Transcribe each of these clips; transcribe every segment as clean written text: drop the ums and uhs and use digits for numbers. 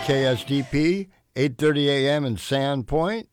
KSDP, 8:30 a.m. in Sandpoint,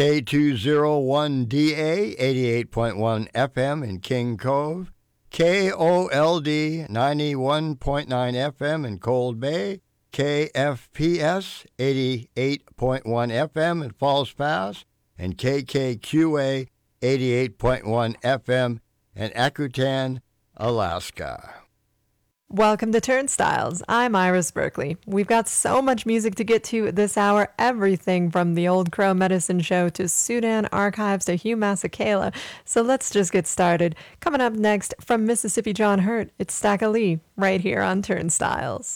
K201DA, 88.1 FM in King Cove, KOLD, 91.9 FM in Cold Bay, KFPS, 88.1 FM in Falls Pass, and KKQA, 88.1 FM in Akutan, Alaska. Welcome to Turnstiles. I'm Iris Berkeley. We've got so much music to get to this hour, everything from the Old Crow Medicine Show to Sudan Archives to Hugh Masekela. So let's just get started. Coming up next from Mississippi John Hurt, it's Stacka Lee right here on Turnstiles.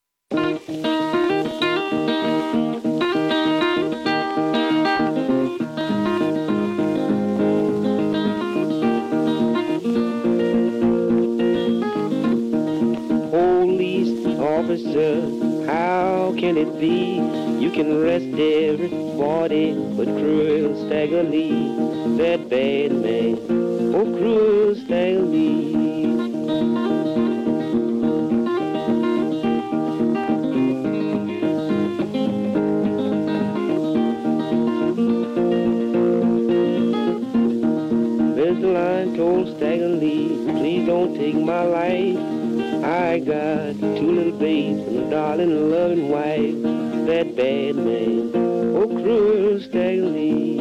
Officer, how can it be you can arrest everybody but cruel Stagger Lee, that bad man, oh cruel Stagger Lee. Mr. Lion told Stagger Lee, please don't take my life. I got two little babes and a darling loving wife, that bad man, oh cruel Stagger Lee.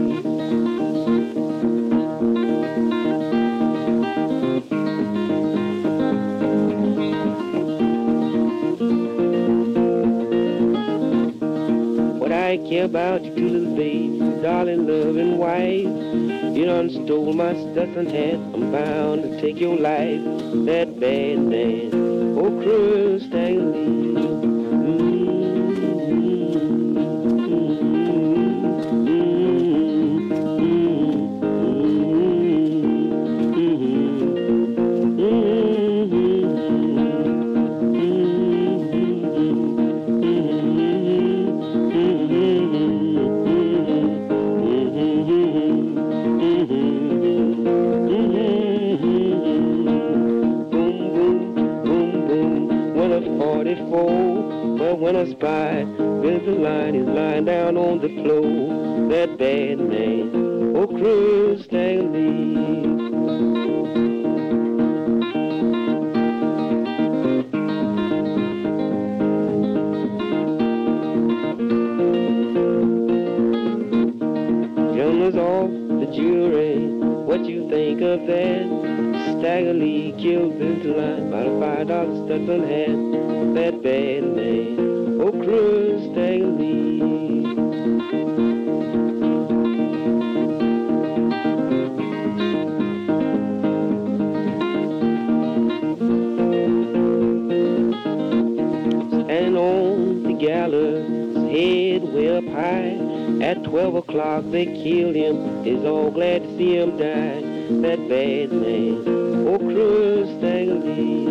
What I care about you two little babes, darling loving wife, you done stole my Stetson hat, I'm bound to take your life, that bad man, oh cruel Stagger Lee. Well, when I spy, there's a line, he's lying down on the floor, that bad man, oh cruel Stagger Lee. Gentlemen's off the jury, what you think of that? Stagger Lee killed Mr. Line by a $5 Stetson hat, that bad man, oh cruel Stagger Lee. Standing on the gallows, head way up high, at 12 o'clock they killed him, is all glad to see him die, that bad man, oh cruel Stagger Lee.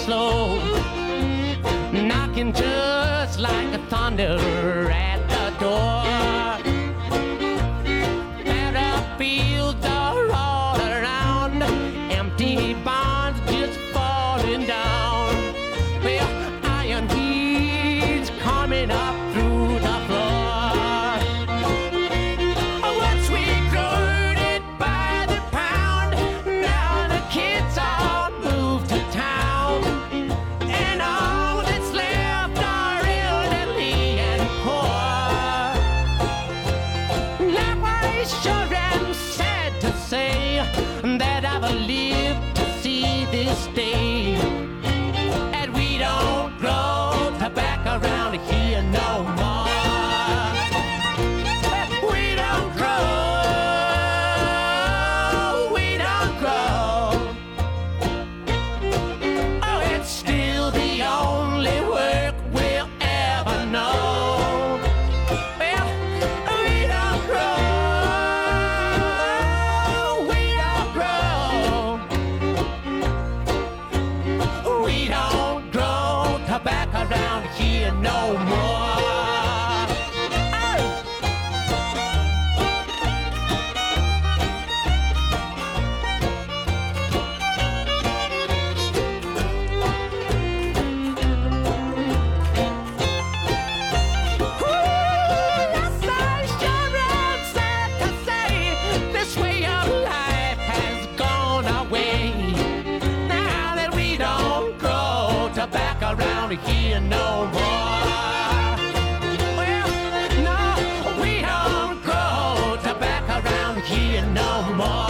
slow, knocking just like a thunder at the door. Fields are all around, empty barns just falling down. Well, iron heat's coming up through the floor. Once we growed it by the pound, now the kids all moved to town, and all that's left are elderly and poor. Likewise, sure am sad to say that I've lived to see this day, and we don't grow tobacco around here no more. We don't grow. Oh, it's still the only work we'll ever know. Well, we don't grow. We don't grow. We don't grow tobacco around here no more. Yes, I sure am sad to say this way of life has gone away. Now that we don't grow tobacco around here no more. Well, no, we don't grow tobacco around here no more.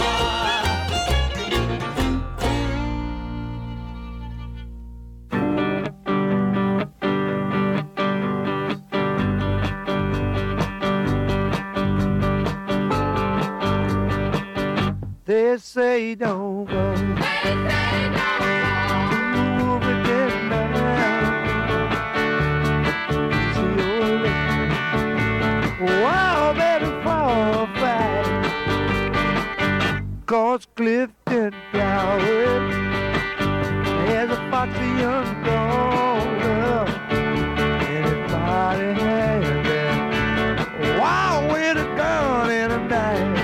They say don't go. Over there now. See you later. Wow, better fall back. 'Cause Clifton Flowers has a foxy young daughter, and his body has that wow with a gun and a knife.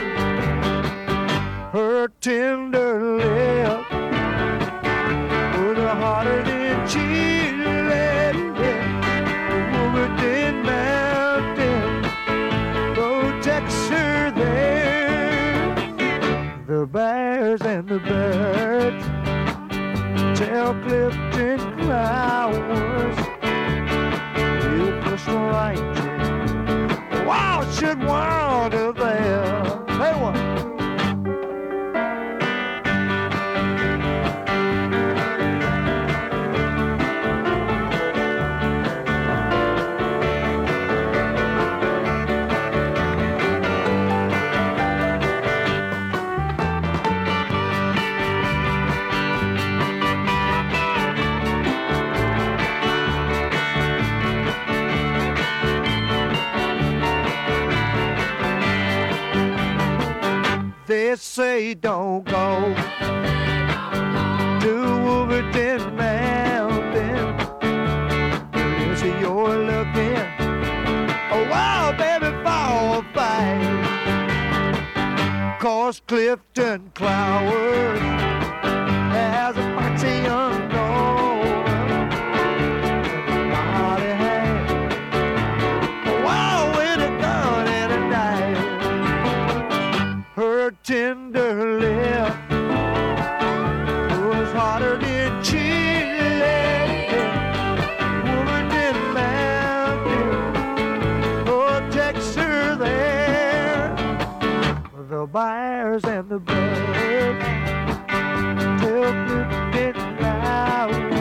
Her tender lips was harder than Chile. Wolverine Mountain protects her there. The bears and the birds tell Clifton Flowers you push the righteous. Wow, should wander there. Hey, what? They say don't go to Wolverton Mountain. Yes, you're looking a wild baby for a fight. 'Cause Clifton Flowers has a foxy young daughter. Body has a wild with a gun and a knife. Her tender lip was harder than Chile. Wolverton Mountain protects her there. The bears and the birds tell Clifton Flowers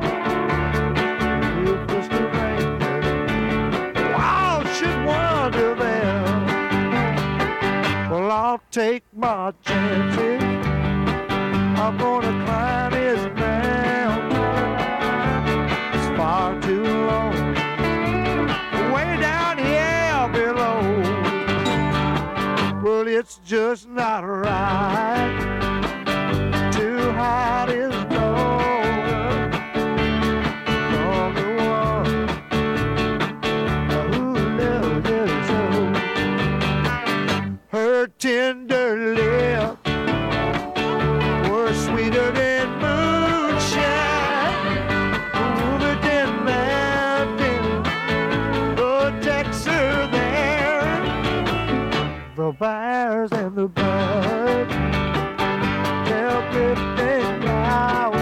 you push the ranger. Wow, should wander there. Well, I'll take my chances. I'm gonna climb his mountain. It's far too long, way down here below. Well, it's just not right to hide his daughter butterflies and the birds, they're drifting out.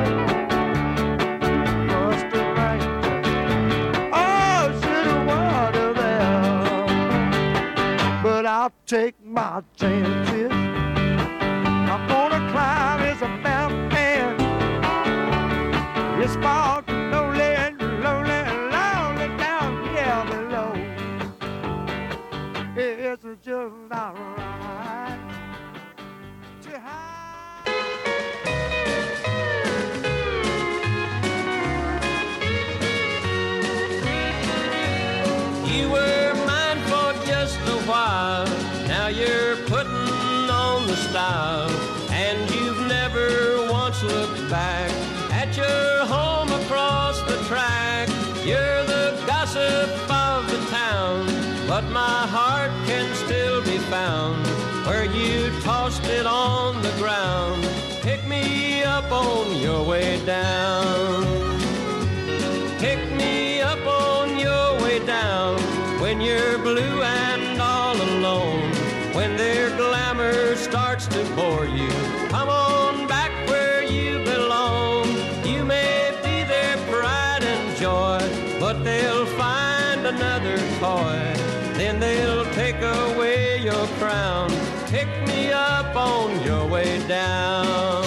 Must have rained. Oh, should have water there. But I'll take my chances. I'm gonna climb this mountain. It's far too lonely, lonely, lonely down here below. It's just not right to hide. You were mine for just a while. Now you're putting on the style, and you've never once looked back at your home across the track. You're the gossip of the town, but my heart can still be found where you tossed it on the ground. Pick me up on your way down. Pick me up on your way down when you're blue and all alone. When their glamour starts to bore you, come on back where you belong. You may be their pride and joy, but they'll find another toy. Then they'll take away your crown. Pick me up on your way down.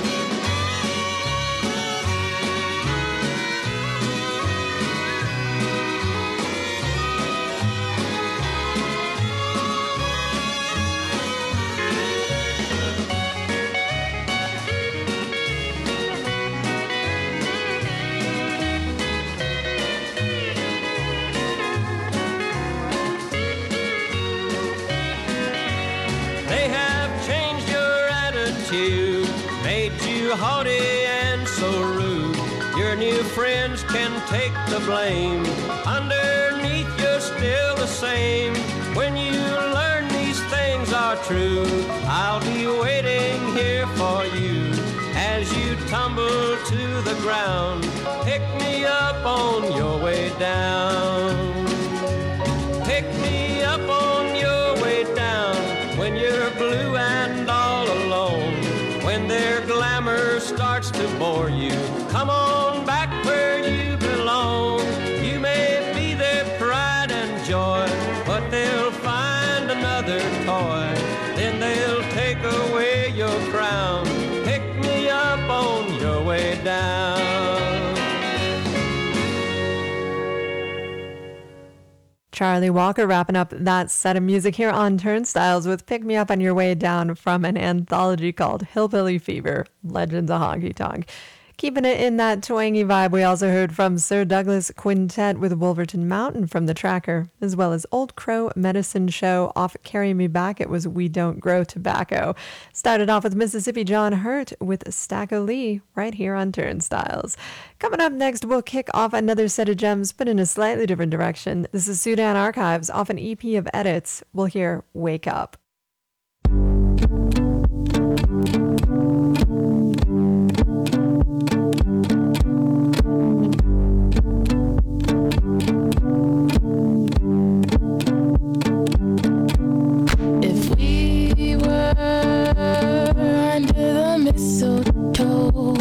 Made you haughty and so rude. Your new friends can take the blame. Underneath you're still the same. When you learn these things are true, I'll be waiting here for you as you tumble to the ground. Pick me up on your way down. Pick me up on your way down when you're blue and all alone. When their glamour starts to bore you, come on back where you belong. You may be their pride and joy, but they'll find another toy. Then they'll take away your crown. Pick me up on your way down. Charlie Walker wrapping up that set of music here on Turnstiles with Pick Me Up on Your Way Down from an anthology called Hillbilly Fever, Legends of Honky Tonk. Keeping it in that twangy vibe, we also heard from Sir Douglas Quintet with Wolverton Mountain from the Tracker, as well as Old Crow Medicine Show off Carry Me Back. It was We Don't Grow Tobacco. Started off with Mississippi John Hurt with Stack Lee right here on Turnstiles. Coming up next, we'll kick off another set of gems, but in a slightly different direction. This is Sudan Archives off an EP of edits. We'll hear Wake Up. Mistletoe,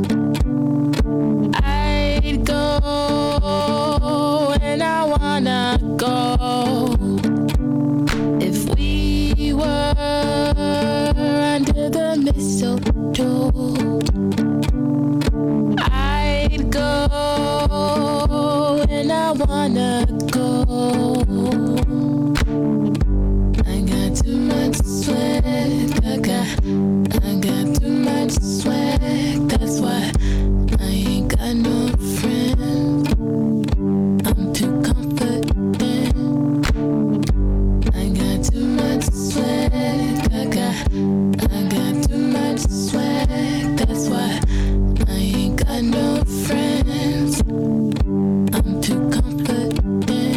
I'd go and I wanna go. If we were under the mistletoe, I'd go and I wanna go. I got too much sweat, I got too much swag, that's why I ain't got no friends. I'm too confident. I got too much swag, I got too much swag, that's why I ain't got no friends. I'm too confident.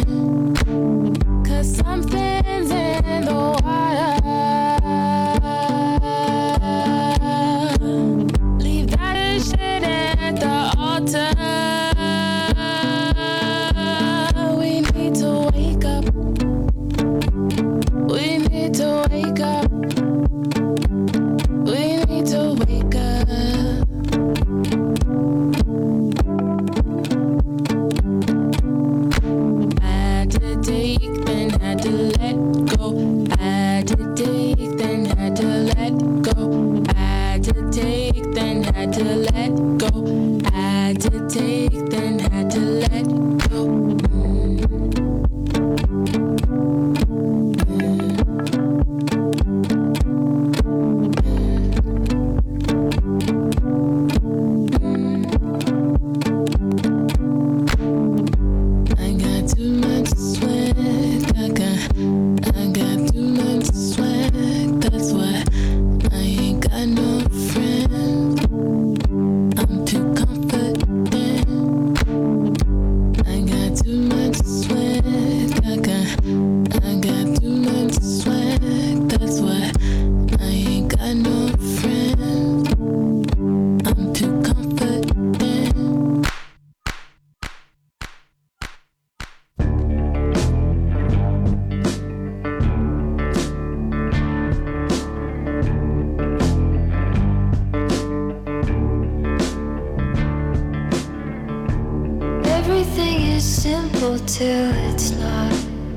Everything is simple till it's not.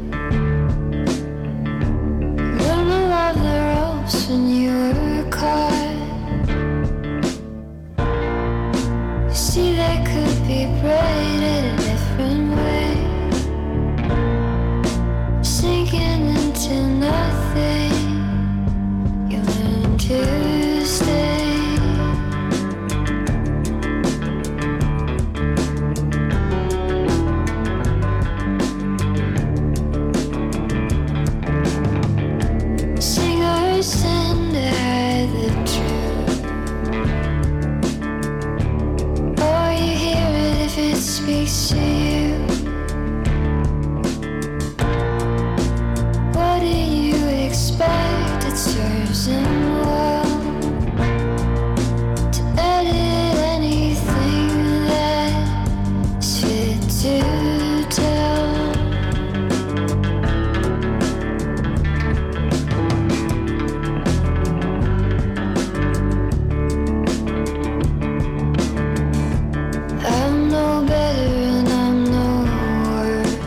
Learn to love the ropes when you were caught. You see, they could be braided a different way, sinking into nothing. You learn to stay. Send her the truth, or you hear it if it speaks to you. What do you expect? It serves him well to edit anything that's fit to tell. I'm no better and I'm no worse.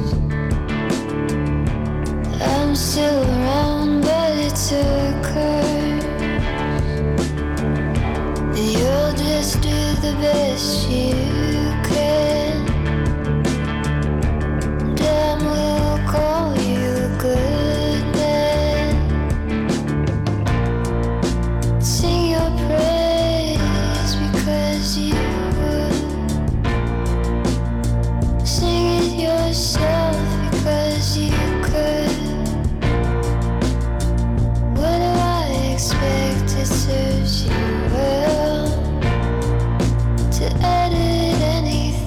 I'm still around, but it's a curse. And you'll just do the best you can. Damn, we'll call you a good man. Sing your praise because you sing it yourself because you could. What do I expect? It serves you well to edit anything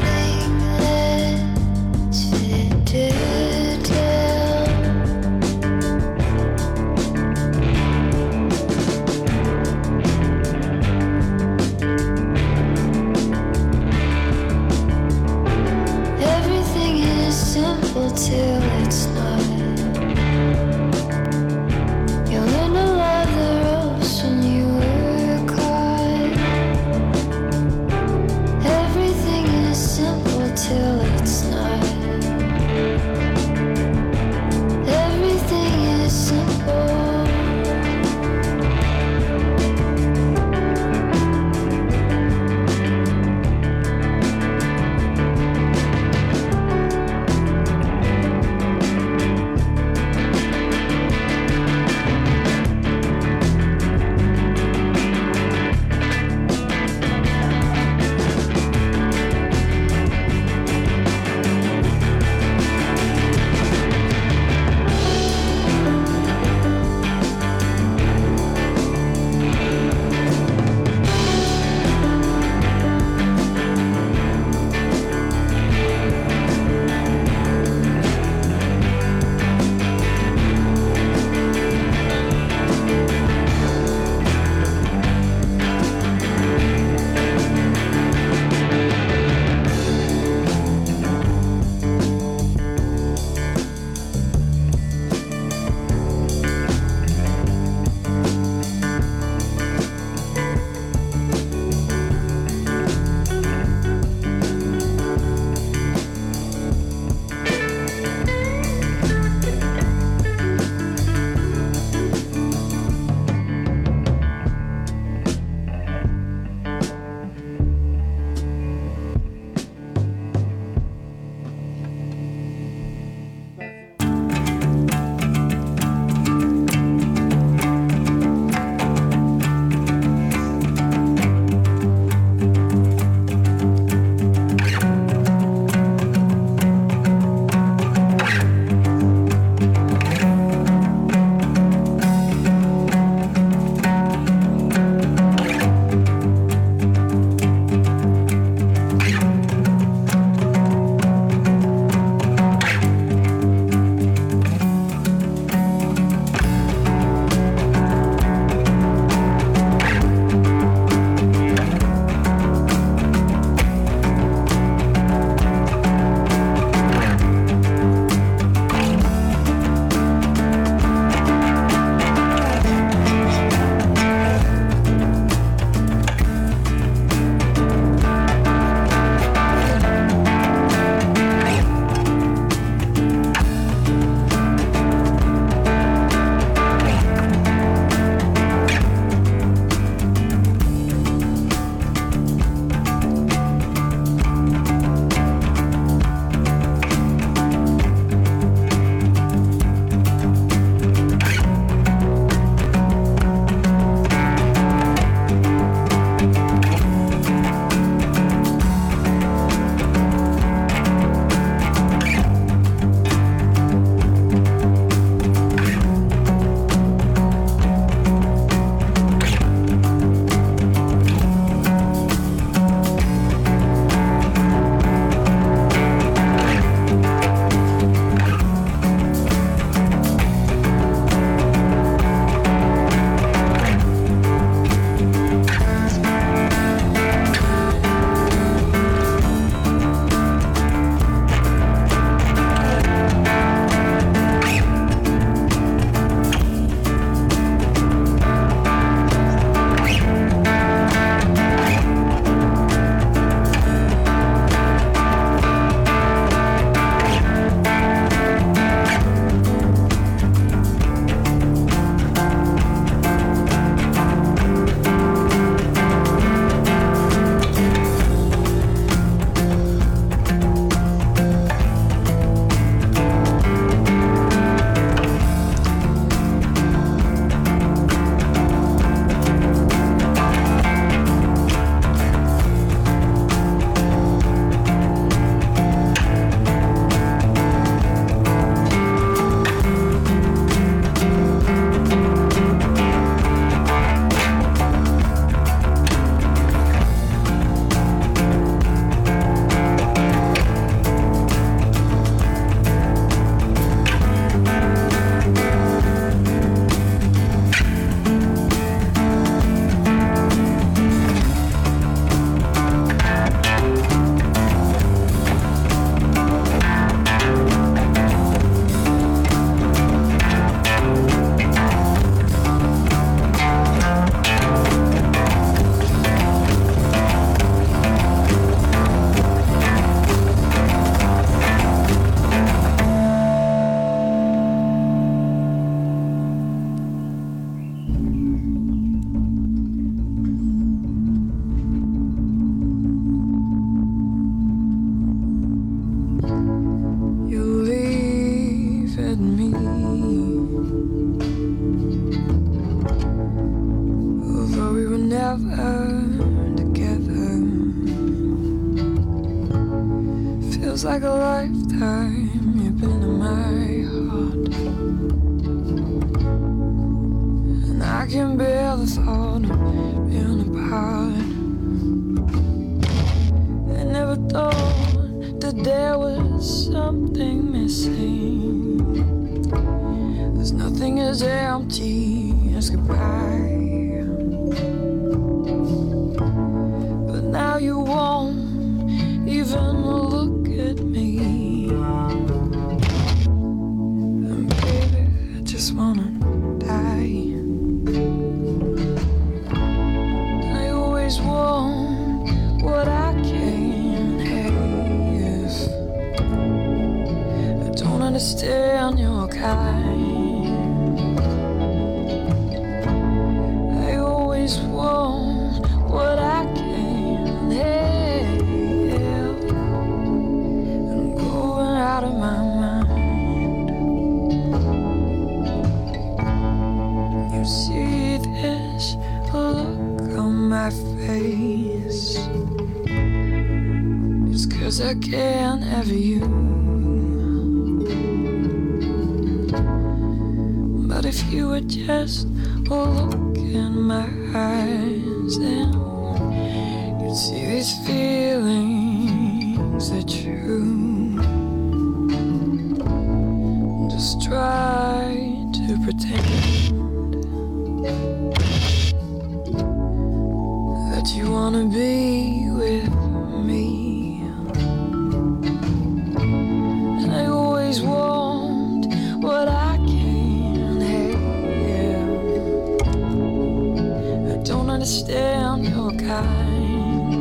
Feels like a lifetime you've been in my heart, and I can bear the thought of being apart. I never thought that there was something missing. There's nothing as empty as goodbye. But now you won't even look at me. And baby, I just wanna die. I always want what I can't have. I don't understand your kind. I always want what I can't have. I'm going out of my mind. You see this look on my face? It's 'cause I can't have you. But if you would just look in my eyes, then you'd see these feelings are true. Just try to pretend that you wanna be with me. And I always want what I can't have. I don't understand your kind.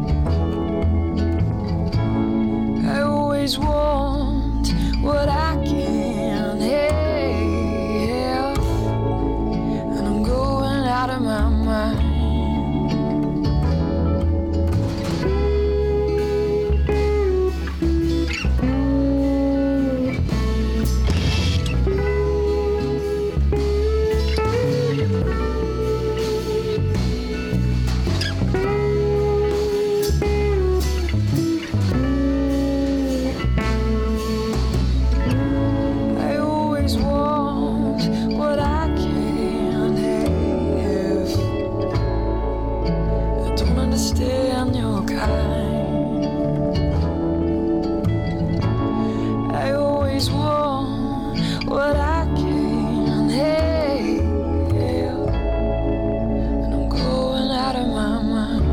I always want what I can't have. And I'm going out of my mind. I always want what I can't have. I don't understand your kind. I always want what I can't have. And I'm going out of my mind.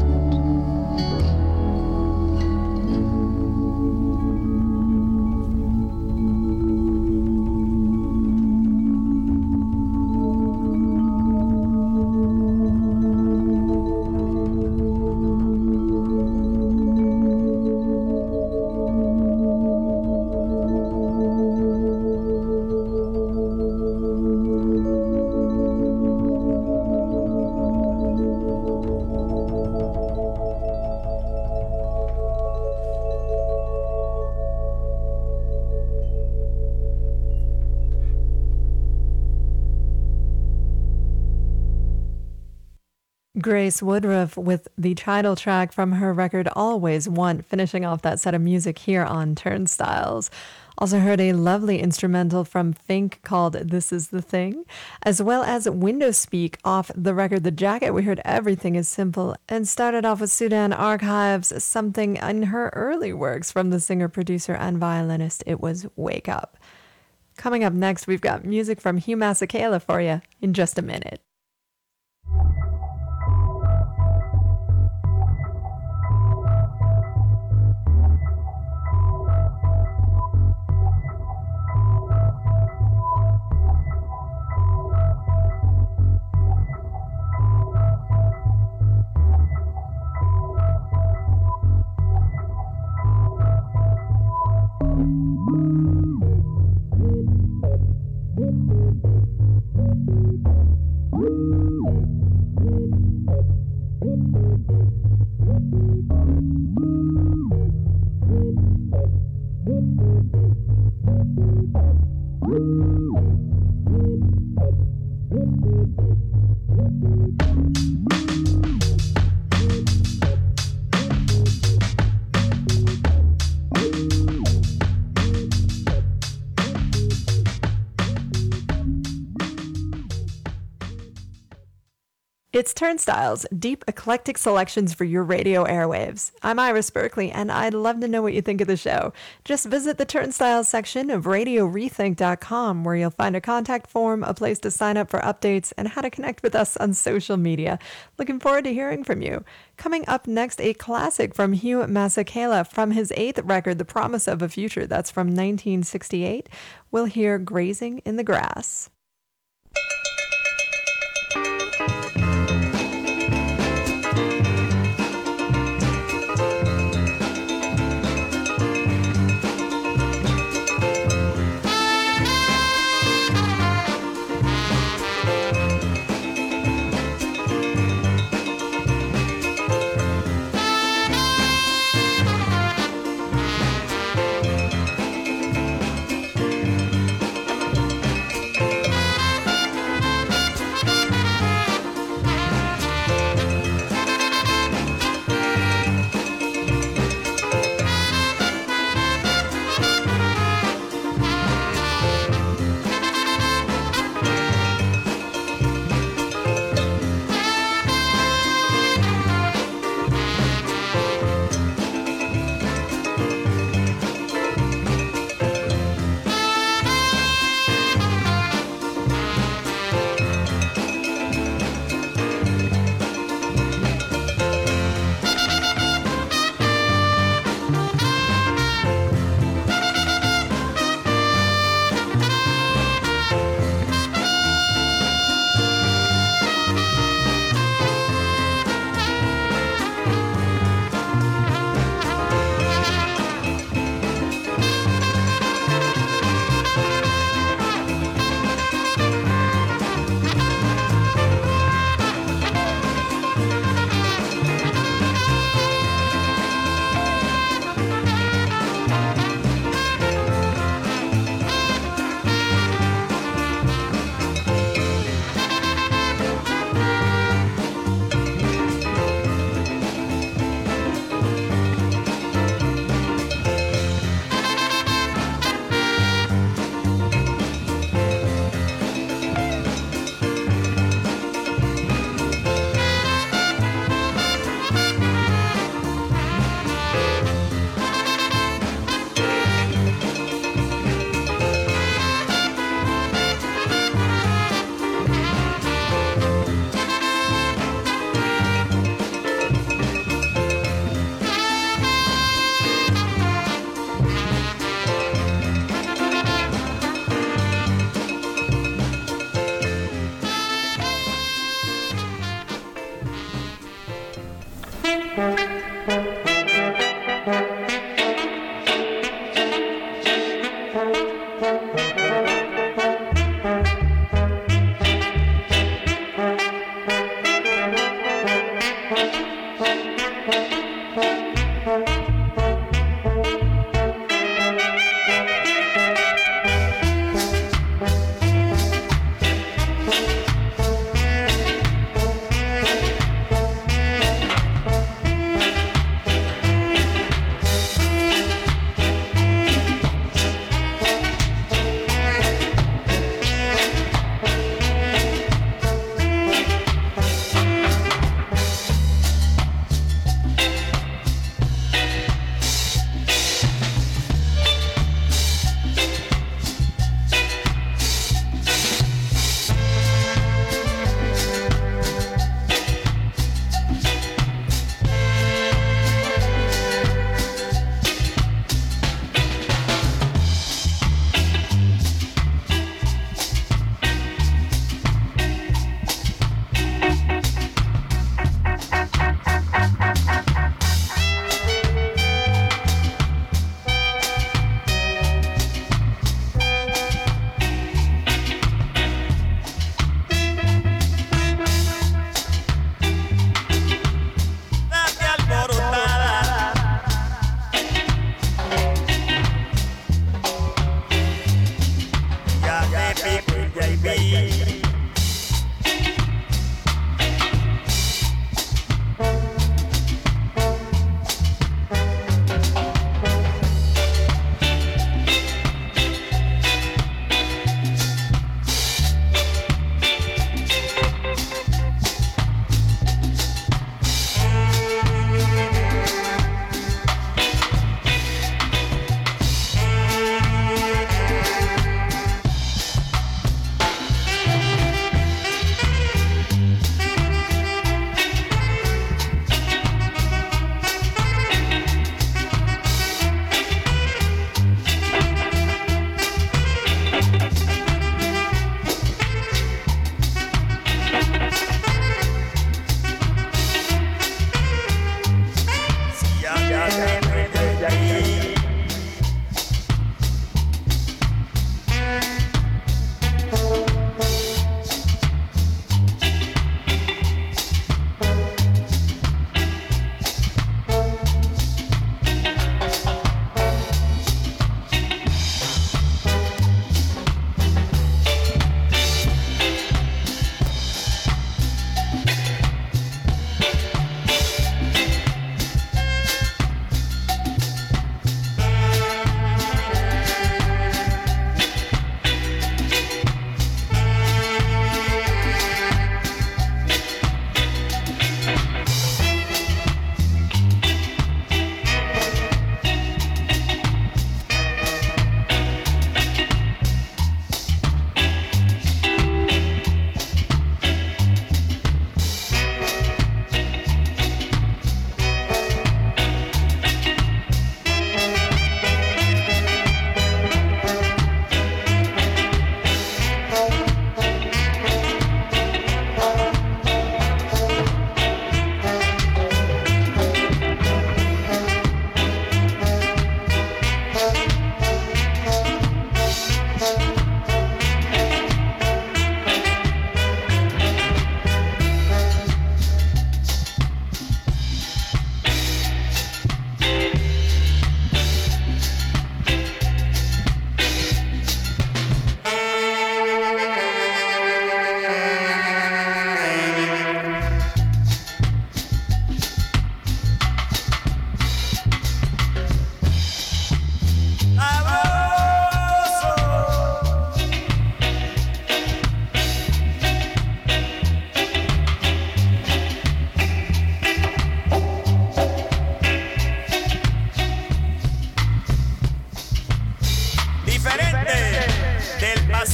Grace Woodruff with the title track from her record Always Want, finishing off that set of music here on Turnstiles. Also heard a lovely instrumental from Fink called This Is the Thing, as well as Window Speak off the record The Jacket. We heard Everything Is Simple, and started off with Sudan Archives, something in her early works from the singer, producer, and violinist. It was Wake Up. Coming up next, we've got music from Hugh Masekela for you in just a minute. Woo! It's Turnstiles, deep eclectic selections for your radio airwaves. I'm Iris Berkeley, and I'd love to know what you think of the show. Just visit the Turnstiles section of RadioRethink.com, where you'll find a contact form, a place to sign up for updates, and how to connect with us on social media. Looking forward to hearing from you. Coming up next, a classic from Hugh Masekela from his 8th record, The Promise of a Future. That's from 1968. We'll hear Grazing in the Grass.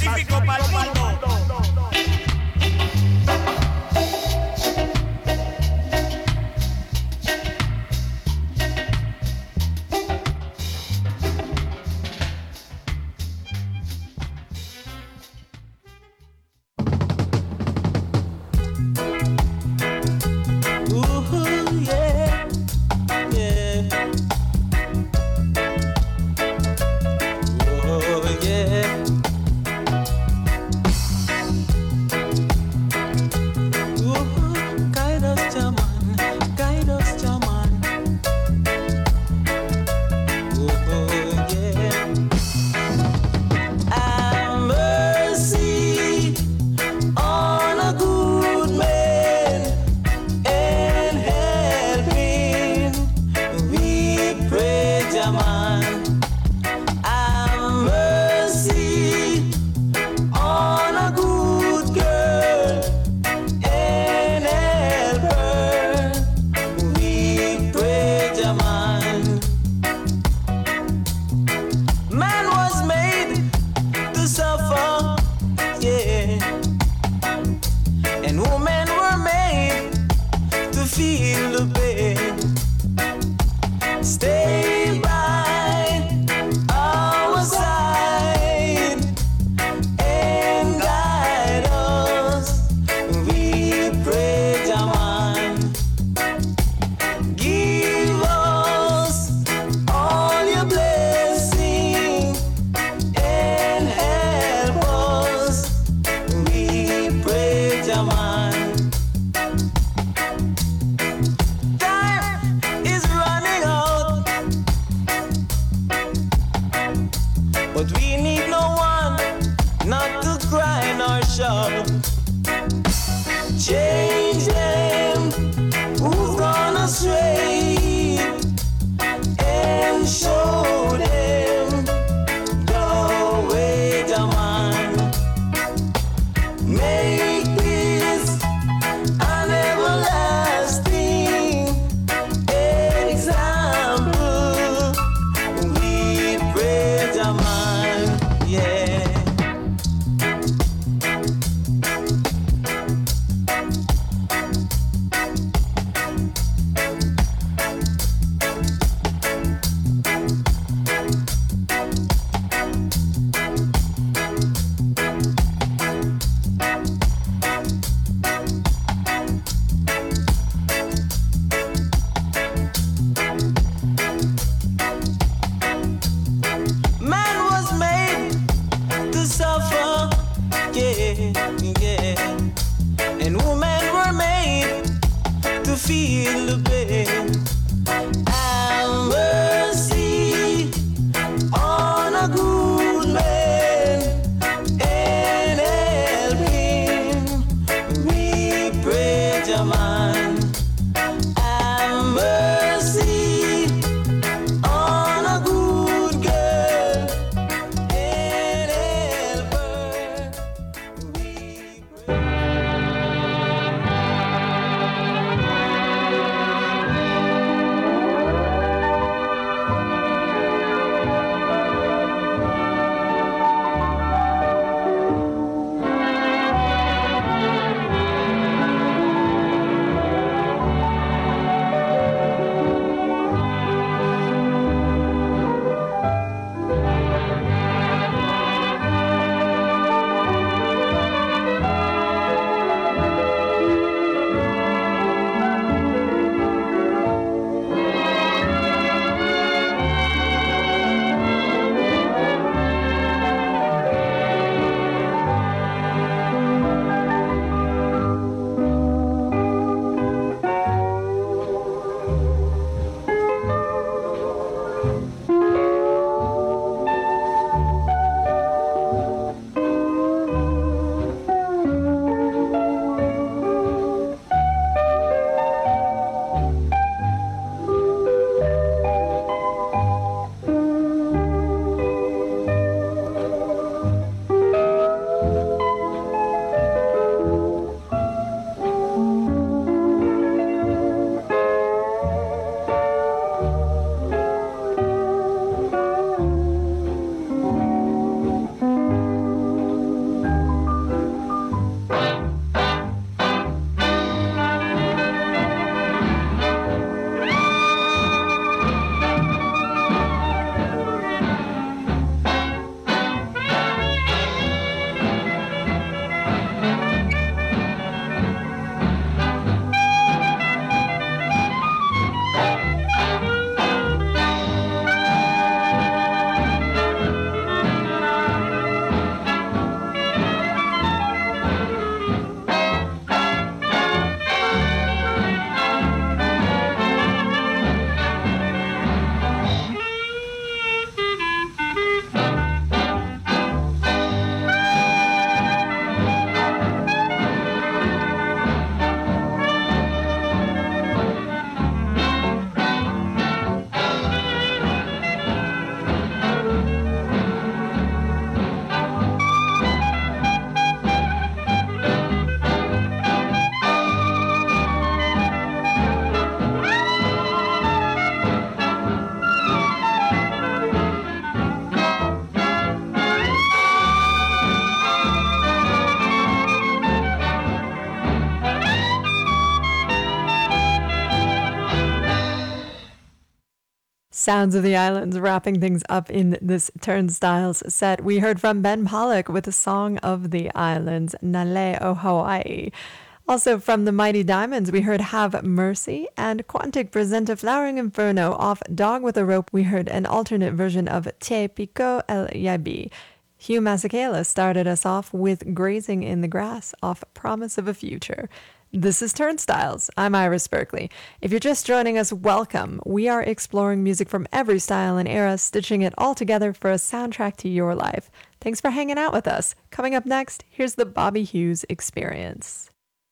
pacífico para el mundo. feel the pain. Stay by Sounds of the Islands wrapping things up in this Turnstiles set. We heard from Ben Pollock with the Song of the Islands, Nale o Hawaii. Also from the Mighty Diamonds, we heard Have Mercy, and Quantic present a Flowering Inferno off Dog with a Rope. We heard an alternate version of Te Pico El Yabi. Hugh Masekela started us off with Grazing in the Grass off Promise of a Future. This is Turnstiles. I'm Iris Berkeley. If you're just joining us, welcome. We are exploring music from every style and era, stitching it all together for a soundtrack to your life. Thanks for hanging out with us. Coming up next, here's the Bobby Hughes Experience.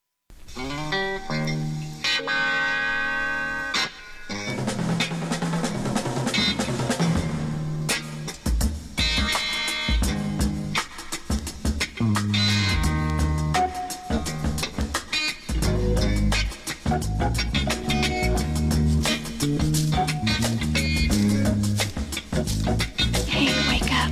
Hey, wake up.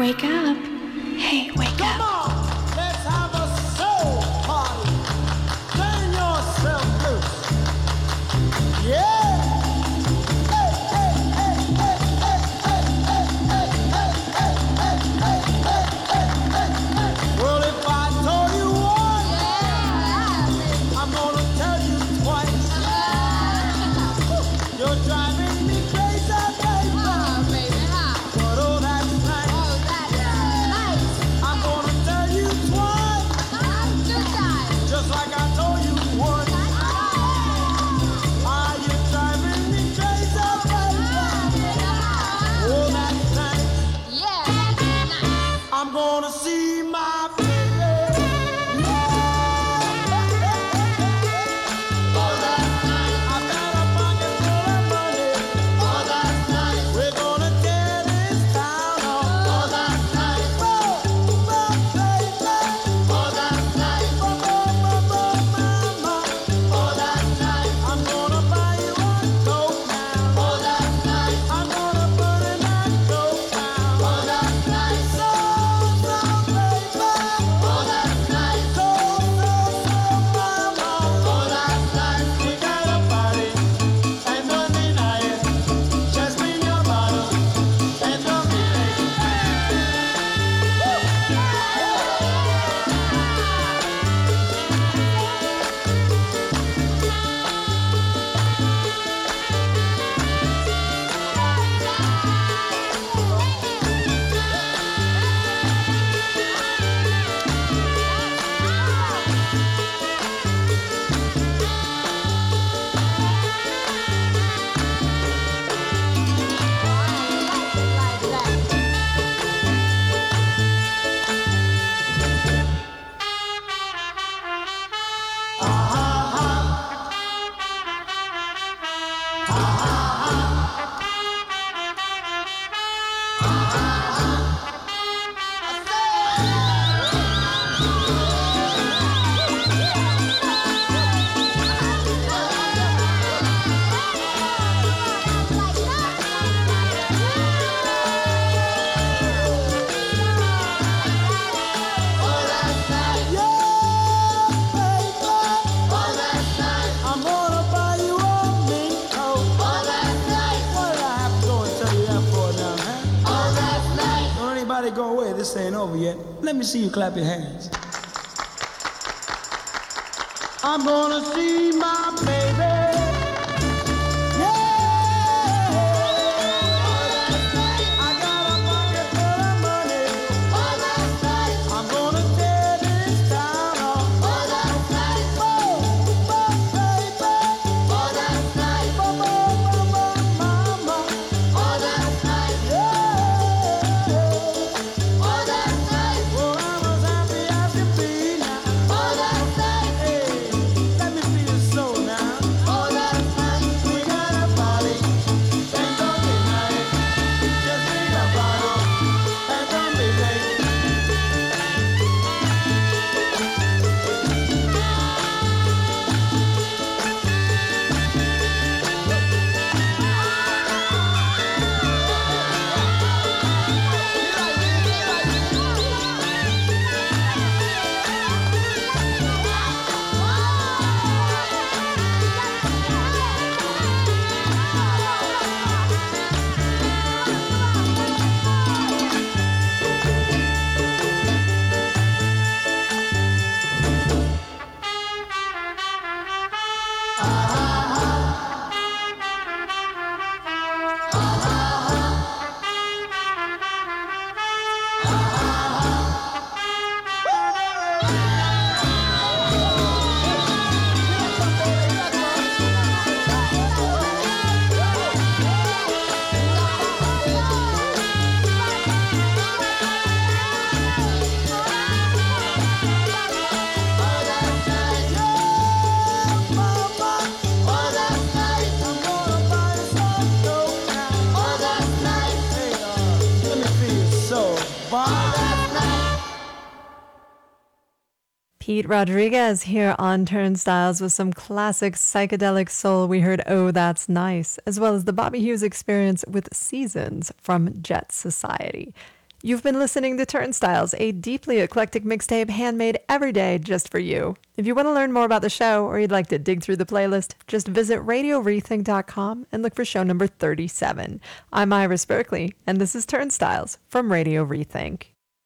wake up. Hey, wake up. Come on, let's have a soul party. Turn yourself loose. Yeah. Hey, hey, hey, hey, hey, hey, hey, hey, hey, hey, hey, hey, hey, hey, hey, hey. Well, if I told you once, I'm gonna tell you twice. You're driving me crazy, baby. But oh, that's nice. I'm gonna tell you twice, just like I told you once. Are you driving me crazy, baby? Oh, that's nice. I'm gonna see my baby. Oh, that's nice. I got a pocket full of money. Oh, that's nice. We're gonna tear this town off. Oh, that's nice. Baby. Oh, that's nice. Mama. Oh, that's nice. I'm gonna buy you a coat now. Oh, that's nice. I'm gonna put in that coat now. Oh, that's nice. So, baby. Oh, that's nice. So, mama. Oh, that's nice. We got a party and Monday night. Just bring your bottle and don't be late. I'm gonna buy you a mink coat. Oh, that's nice. What did I have to go and tell you that for now, huh? Oh, that's nice. Don't anybody go away. This ain't over yet. Let me see you clap your hands. I'm gonna see my baby. Yeah. I got a pocket full of money. Oh, that's nice. I'm gonna tear this town off. Oh, that's nice. Baby. Oh, that's nice. Mama. Oh, that's nice. Yeah. Oh, that's nice. Well, I'm as happy as can be now. Oh, that's nice. Hey, let me feel so now. Oh, that's nice. We got a party and don't be nice. Just bring a bottle and don't be late. Pete Rodriguez here on Turnstiles with some classic psychedelic soul. We heard Oh That's Nice, as well as the Bobby Hughes Experience with Seasons from Jet Society. You've been listening to Turnstiles, a deeply eclectic mixtape handmade every day just for you. If you want to learn more about the show or you'd like to dig through the playlist, just visit RadioRethink.com and look for show number 37. I'm Iris Berkeley, and this is Turnstiles from Radio Rethink.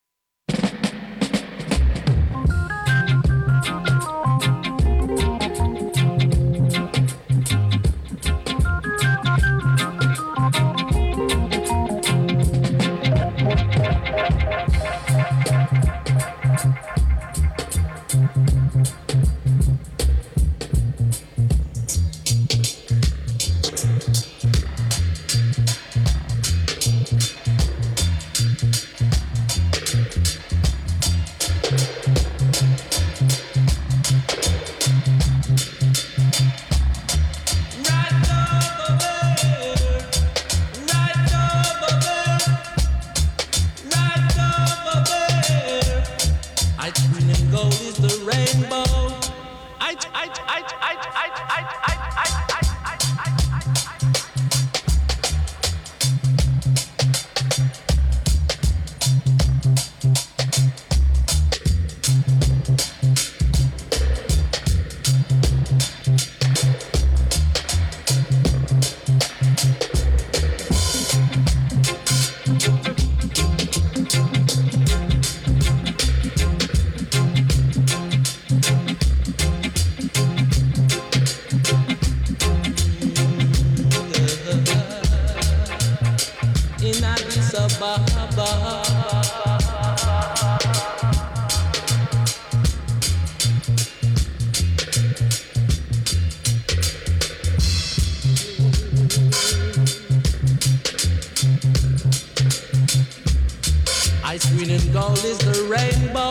Ice green and gold is the rainbow.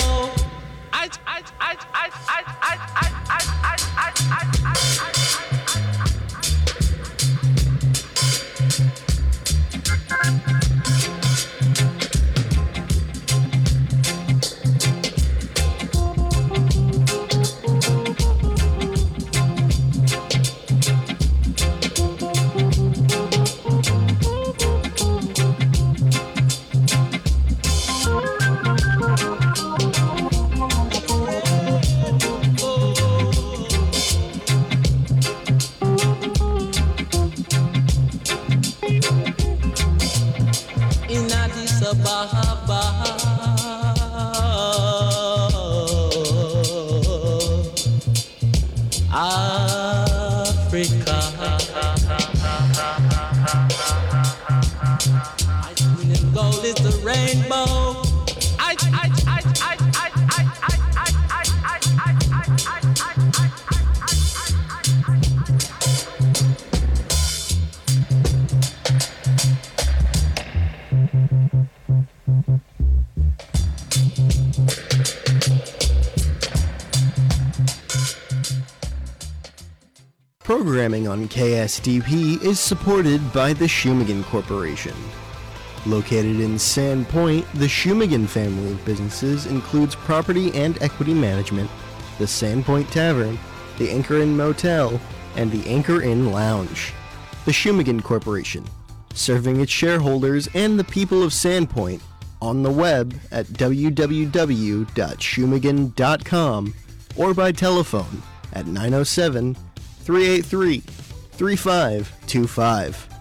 Programming on KSDP is supported by the Shumagan Corporation. Located in Sandpoint, the Shumagan family of businesses includes property and equity management, the Sandpoint Tavern, the Anchor Inn Motel, and the Anchor Inn Lounge. The Shumagan Corporation, serving its shareholders and the people of Sandpoint on the web at www.shumagan.com or by telephone at 907-383-3525.